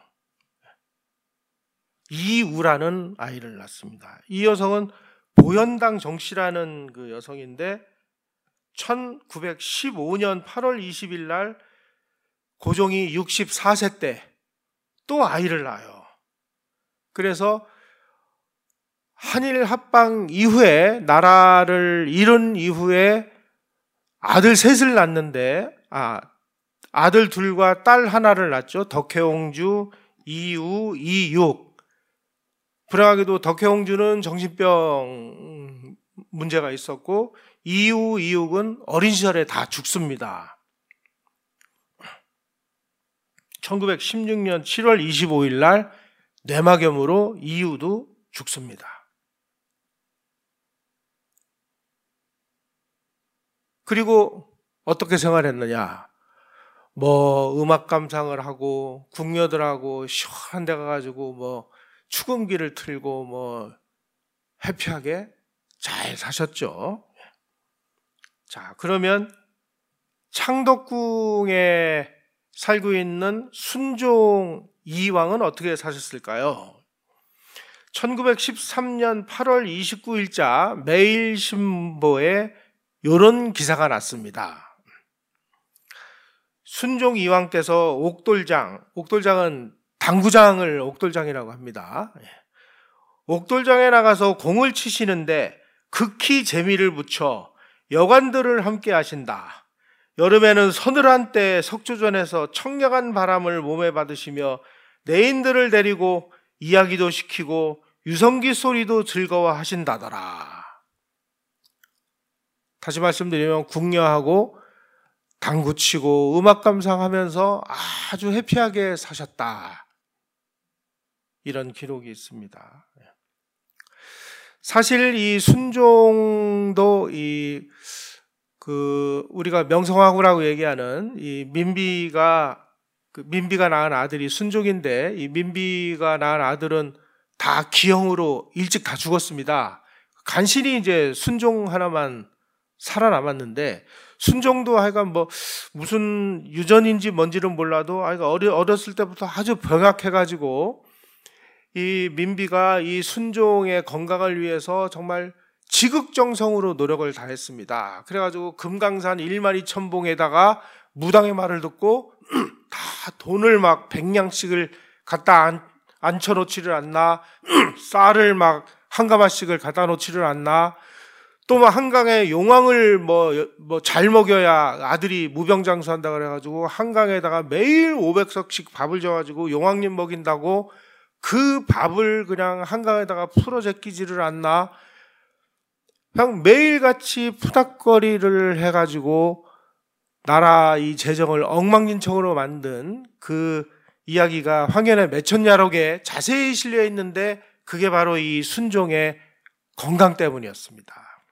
이우라는 아이를 낳습니다. 이 여성은 보현당 정씨라는 그 여성인데, 1915년 8월 20일 날 고종이 64세 때 또 아이를 낳아요. 그래서 한일 합방 이후에, 나라를 잃은 이후에 아들 셋을 낳는데, 아들 둘과 딸 하나를 낳죠. 덕혜옹주, 이우, 이육. 불행하게도 덕혜옹주는 정신병 문제가 있었고, 이우, 이육은 어린 시절에 다 죽습니다. 1916년 7월 25일 날 뇌막염으로 이유도 죽습니다. 그리고 어떻게 생활했느냐? 뭐 음악 감상을 하고 궁녀들하고 시원한 데 가가지고 뭐 축음기를 틀고 뭐 해피하게 잘 사셨죠. 자, 그러면 창덕궁에 살고 있는 순종 이왕은 어떻게 사셨을까요? 1913년 8월 29일자 매일신보에 이런 기사가 났습니다. 순종 이왕께서 옥돌장은 당구장을 옥돌장이라고 합니다. 옥돌장에 나가서 공을 치시는데 극히 재미를 붙여 여관들을 함께 하신다. 여름에는 서늘한 때 석조전에서 청량한 바람을 몸에 받으시며 내인들을 데리고 이야기도 시키고 유성기 소리도 즐거워하신다더라. 다시 말씀드리면 궁녀하고 당구치고 음악 감상하면서 아주 해피하게 사셨다, 이런 기록이 있습니다. 사실 이 순종도 우리가 명성황후라고 얘기하는 이 민비가 낳은 아들이 순종인데, 이 민비가 낳은 아들은 다 기형으로 일찍 다 죽었습니다. 간신히 이제 순종 하나만 살아남았는데, 순종도 하여간 뭐 무슨 유전인지 뭔지는 몰라도 아이가 어렸을 때부터 아주 병약해가지고 이 민비가 이 순종의 건강을 위해서 정말 지극정성으로 노력을 다했습니다. 그래가지고 금강산 1만2천봉에다가 무당의 말을 듣고 다 돈을 막 100냥씩을 갖다 앉혀놓지를 않나, 쌀을 막 한 가마씩을 갖다 놓지를 않나, 또 막 한강에 용왕을 뭐 잘 먹여야 아들이 무병장수한다 그래가지고 한강에다가 매일 500석씩 밥을 줘가지고 용왕님 먹인다고 그 밥을 그냥 한강에다가 풀어 제끼지를 않나, 그냥 매일같이 푸닥거리를 해가지고 나라 이 재정을 엉망진창으로 만든 그 이야기가 황현의 매천야록에 자세히 실려 있는데, 그게 바로 이 순종의 건강 때문이었습니다.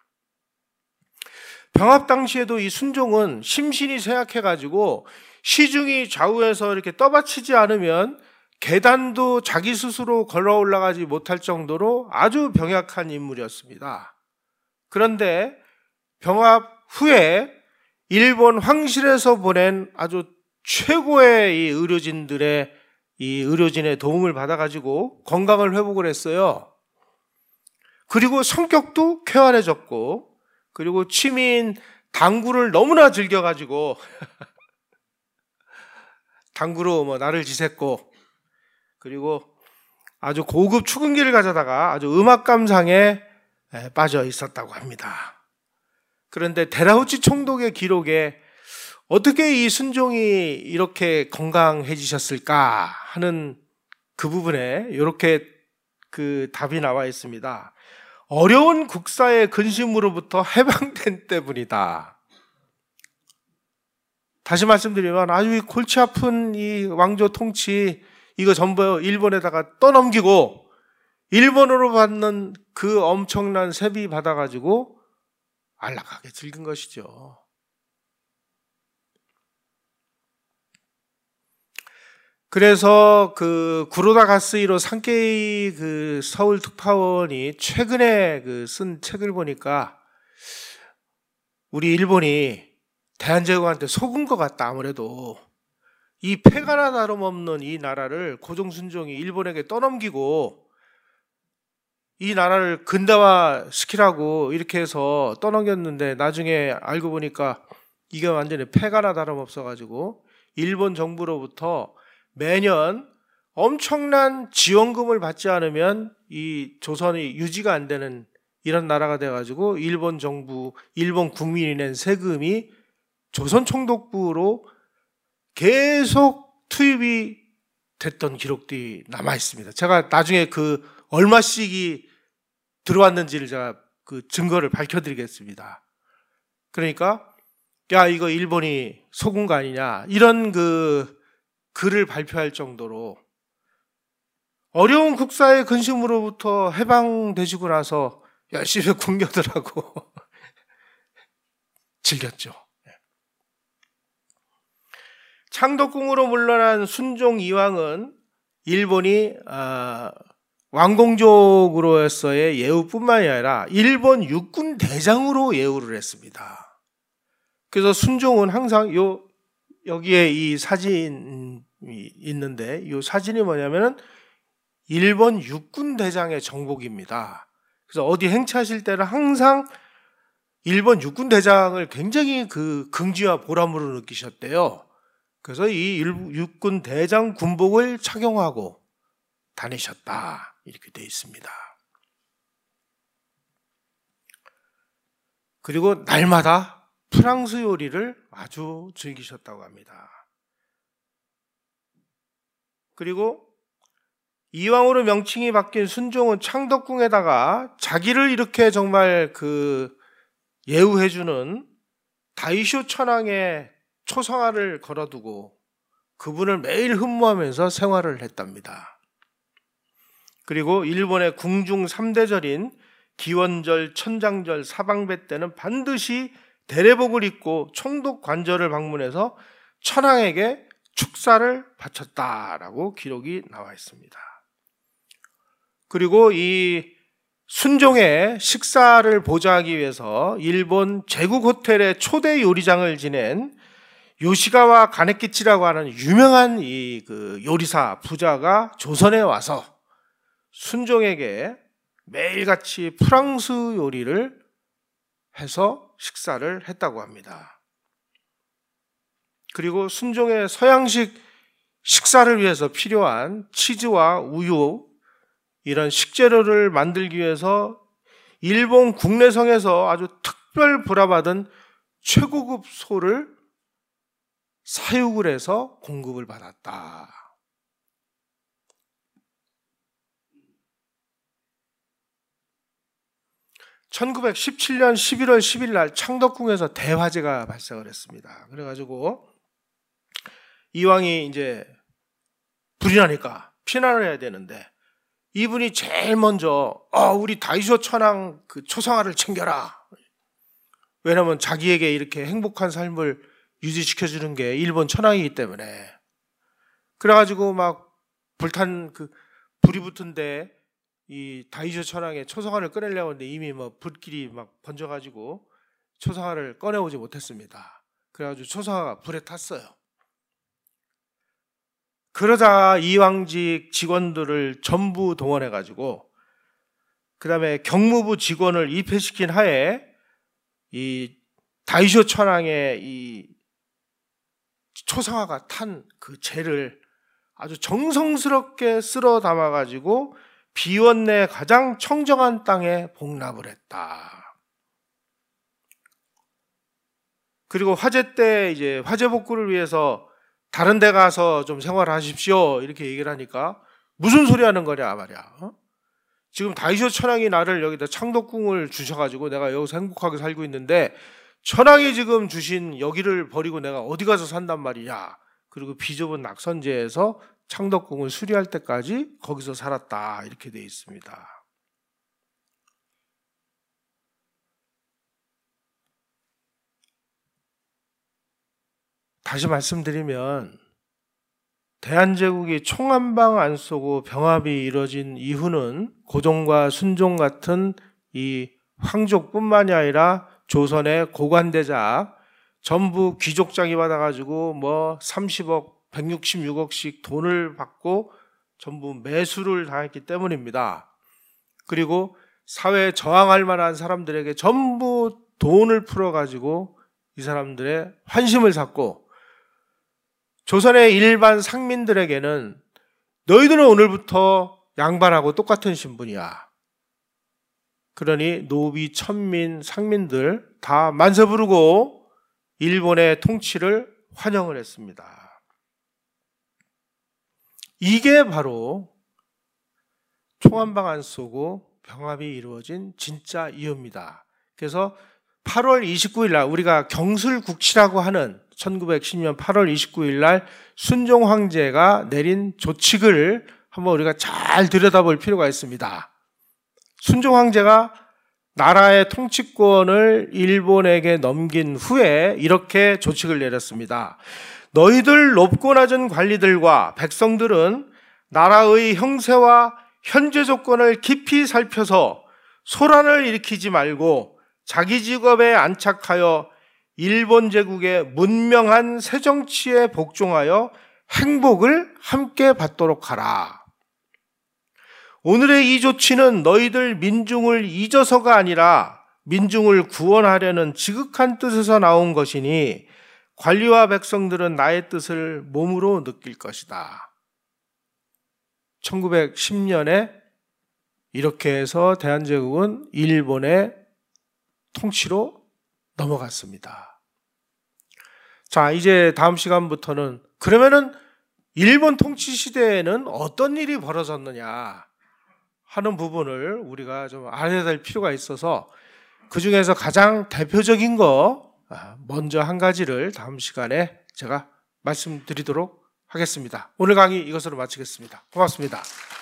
병합 당시에도 이 순종은 심신이 쇠약해가지고 시중이 좌우에서 이렇게 떠받치지 않으면 계단도 자기 스스로 걸어 올라가지 못할 정도로 아주 병약한 인물이었습니다. 그런데 병합 후에 일본 황실에서 보낸 아주 최고의 이 의료진들의 이 의료진의 도움을 받아가지고 건강을 회복을 했어요. 그리고 성격도 쾌활해졌고, 그리고 취미인 당구를 너무나 즐겨가지고 당구로 뭐 나를 지샜고, 그리고 아주 고급 축음기를 가져다가 아주 음악 감상에 빠져 있었다고 합니다. 그런데 데라우치 총독의 기록에 어떻게 이 순종이 이렇게 건강해지셨을까 하는 그 부분에 이렇게 그 답이 나와 있습니다. 어려운 국사의 근심으로부터 해방된 때문이다. 다시 말씀드리면 아주 골치 아픈 이 왕조 통치, 이거 전부 일본에다가 떠넘기고 일본으로 받는 그 엄청난 세비 받아가지고 안락하게 즐긴 것이죠. 그래서 그 구로다 가스히로 산케이 그 서울 특파원이 최근에 그 쓴 책을 보니까 우리 일본이 대한제국한테 속은 것 같다. 아무래도 이 패가나 다름없는 이 나라를 고종순종이 일본에게 떠넘기고 이 나라를 근대화 시키라고 이렇게 해서 떠넘겼는데 나중에 알고 보니까 이게 완전히 패가나 다름없어가지고 일본 정부로부터 매년 엄청난 지원금을 받지 않으면 이 조선이 유지가 안 되는 이런 나라가 돼가지고 일본 정부, 일본 국민이 낸 세금이 조선 총독부로 계속 투입이 됐던 기록들이 남아 있습니다. 제가 나중에 그 얼마씩이 들어왔는지를 제가 그 증거를 밝혀드리겠습니다. 그러니까 야 이거 일본이 속은 거 아니냐 이런 그 글을 발표할 정도로 어려운 국사의 근심으로부터 해방되시고 나서 열심히 궁녀들하고 즐겼죠. 창덕궁으로 물러난 순종 이왕은 일본이 왕공족으로서의 예우뿐만이 아니라 일본 육군 대장으로 예우를 했습니다. 그래서 순종은 항상 여기에 이 사진이 있는데 이 사진이 뭐냐면은 일본 육군 대장의 정복입니다. 그래서 어디 행차하실 때는 항상 일본 육군 대장을 굉장히 그 긍지와 보람으로 느끼셨대요. 그래서 이 육군 대장 군복을 착용하고 다니셨다. 이렇게 되어 있습니다. 그리고 날마다 프랑스 요리를 아주 즐기셨다고 합니다. 그리고 이왕으로 명칭이 바뀐 순종은 창덕궁에다가 자기를 이렇게 정말 그 예우해주는 다이쇼 천황의 초상화를 걸어두고 그분을 매일 흠모하면서 생활을 했답니다. 그리고 일본의 궁중 3대절인 기원절, 천장절, 사방배 때는 반드시 대례복을 입고 총독 관저를 방문해서 천황에게 축사를 바쳤다라고 기록이 나와 있습니다. 그리고 이 순종의 식사를 보좌하기 위해서 일본 제국 호텔의 초대 요리장을 지낸 요시가와 가네키치라고 하는 유명한 이 그 요리사 부자가 조선에 와서 순종에게 매일같이 프랑스 요리를 해서 식사를 했다고 합니다. 그리고 순종의 서양식 식사를 위해서 필요한 치즈와 우유 이런 식재료를 만들기 위해서 일본 국내성에서 아주 특별 불화받은 최고급 소를 사육을 해서 공급을 받았다. (1917년 11월 10일) 날 창덕궁에서 대화재가 발생을 했습니다. 그래가지고 이왕이 이제 불이 나니까 피난을 해야 되는데 이분이 제일 먼저 우리 다이쇼 천황 그 초상화를 챙겨라. 왜냐하면 자기에게 이렇게 행복한 삶을 유지시켜주는 게 일본 천황이기 때문에. 그래가지고 막 불이 붙은데 이 다이쇼 천황의 초상화를 꺼내려고 했는데 이미 뭐 불길이 막 번져가지고 초상화를 꺼내오지 못했습니다. 그래가지고 초상화가 불에 탔어요. 그러자 이왕직 직원들을 전부 동원해가지고 그 다음에 경무부 직원을 입회시킨 하에 이 다이쇼 천왕의 이 초상화가 탄 그 재를 아주 정성스럽게 쓸어 담아가지고 비원내 가장 청정한 땅에 복납을 했다. 그리고 화재 때 이제 화재 복구를 위해서 다른 데 가서 좀 생활하십시오 이렇게 얘기를 하니까 무슨 소리 하는 거냐 말이야. 지금 다이쇼 천왕이 나를 여기다 창덕궁을 주셔가지고 내가 여기서 행복하게 살고 있는데 천왕이 지금 주신 여기를 버리고 내가 어디 가서 산단 말이냐. 그리고 비좁은 낙선제에서 창덕궁을 수리할 때까지 거기서 살았다 이렇게 되어 있습니다. 다시 말씀드리면 대한제국이 총 한 방 안 쏘고 병합이 이루어진 이후는 고종과 순종 같은 이 황족뿐만이 아니라 조선의 고관대작 전부 귀족장이 받아가지고 뭐 30억, 166억씩 돈을 받고 전부 매수를 당했기 때문입니다. 그리고 사회에 저항할 만한 사람들에게 전부 돈을 풀어가지고 이 사람들의 환심을 샀고 조선의 일반 상민들에게는 너희들은 오늘부터 양반하고 똑같은 신분이야. 그러니 노비, 천민, 상민들 다 만세 부르고 일본의 통치를 환영을 했습니다. 이게 바로 총 한 방 안 쏘고 병합이 이루어진 진짜 이유입니다. 그래서 8월 29일 날 우리가 경술국치라고 하는 1910년 8월 29일 날 순종 황제가 내린 조칙을 한번 우리가 잘 들여다볼 필요가 있습니다. 순종 황제가 나라의 통치권을 일본에게 넘긴 후에 이렇게 조칙을 내렸습니다. 너희들 높고 낮은 관리들과 백성들은 나라의 형세와 현재 조건을 깊이 살펴서 소란을 일으키지 말고 자기 직업에 안착하여 일본 제국의 문명한 새정치에 복종하여 행복을 함께 받도록 하라. 오늘의 이 조치는 너희들 민중을 잊어서가 아니라 민중을 구원하려는 지극한 뜻에서 나온 것이니 관리와 백성들은 나의 뜻을 몸으로 느낄 것이다. 1910년에 이렇게 해서 대한제국은 일본의 통치로 넘어갔습니다. 자, 이제 다음 시간부터는 그러면은 일본 통치 시대에는 어떤 일이 벌어졌느냐 하는 부분을 우리가 좀 알아야 될 필요가 있어서 그 중에서 가장 대표적인 거 먼저 한 가지를 다음 시간에 제가 말씀드리도록 하겠습니다. 오늘 강의 이것으로 마치겠습니다. 고맙습니다.